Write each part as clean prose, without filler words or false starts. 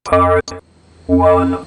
Part 1.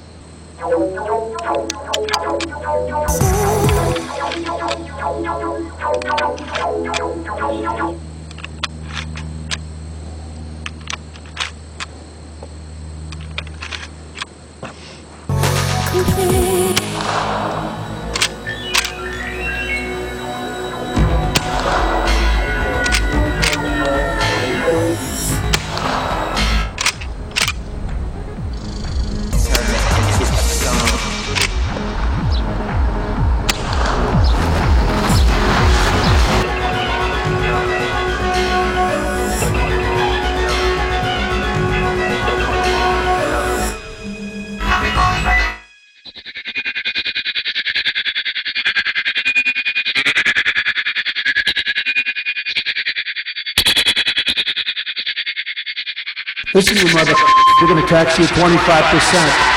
Listen, you mother, we're going to tax you 25%.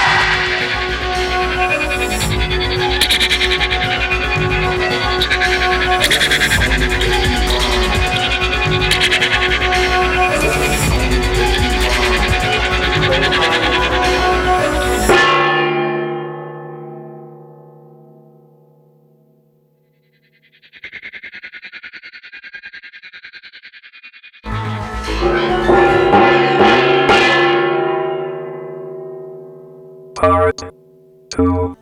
Part 2.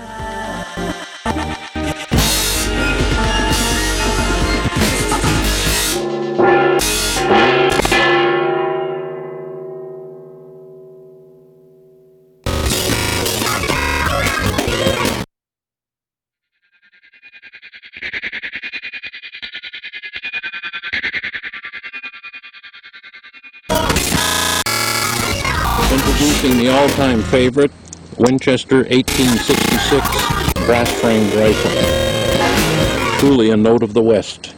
Introducing the all-time favorite, Winchester 1866 brass-framed rifle. Truly a note of the West.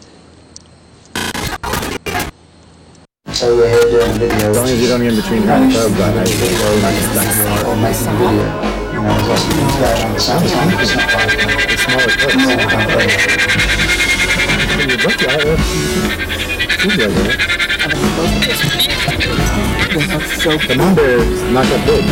So we're here doing videos. As long as you don't get in between your clubs, I think we're not Or making video. You know, what's going on the sound? it's smaller clips. You look at it. The number is not that big.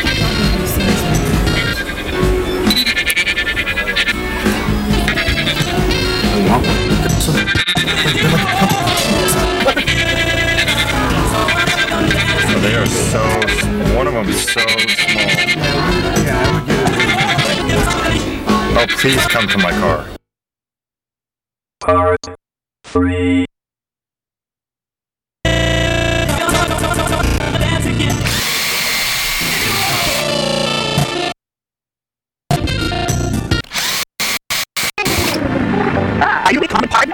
They are so, one of them is so small. Oh, please come to my car. Part 3. Are you becoming partner?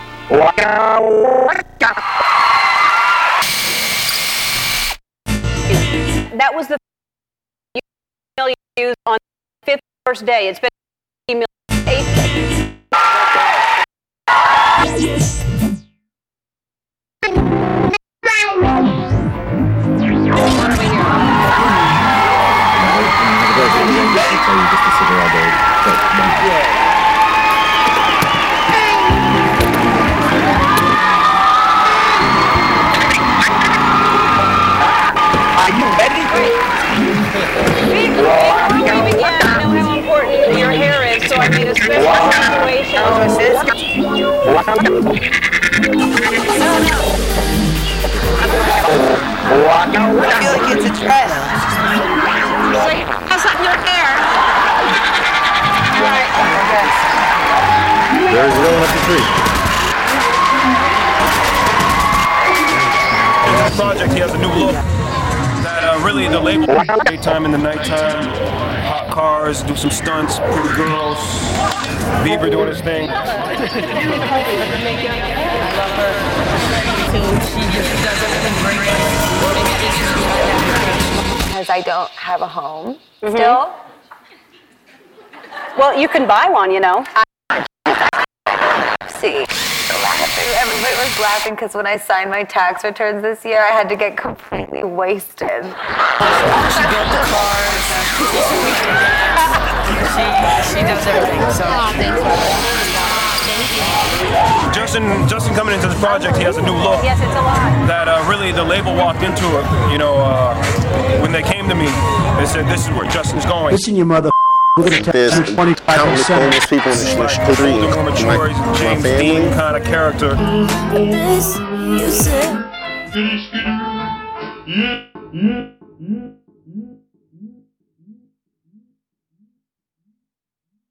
That was the email you used on the 51st day. It's been email 8 Are you ready? Before we begin, I know how important your hair is, so I made a special situation. I feel like it's a dress. Wait, how's that your hair? Right. There's rolling up the tree. In this project, he has a new look that really the label daytime and the nighttime, hot cars, do some stunts, pretty girls, Bieber doing his thing. Because I don't have a home still. Well, you can buy one, you know. See, everybody was laughing because when I signed my tax returns this year, I had to get completely wasted. She built the cars. She does everything. So. Thank you. Justin coming into this project, he has a new look. Yes, it's a lot. That really the label walked into it. You know, when they came to me, they said, "This is where Justin's going." Listen, you mother. We're gonna tax There's you 25%. countless homeless people in the Like street. Holden Mormon My James family. Dean kind of character. You said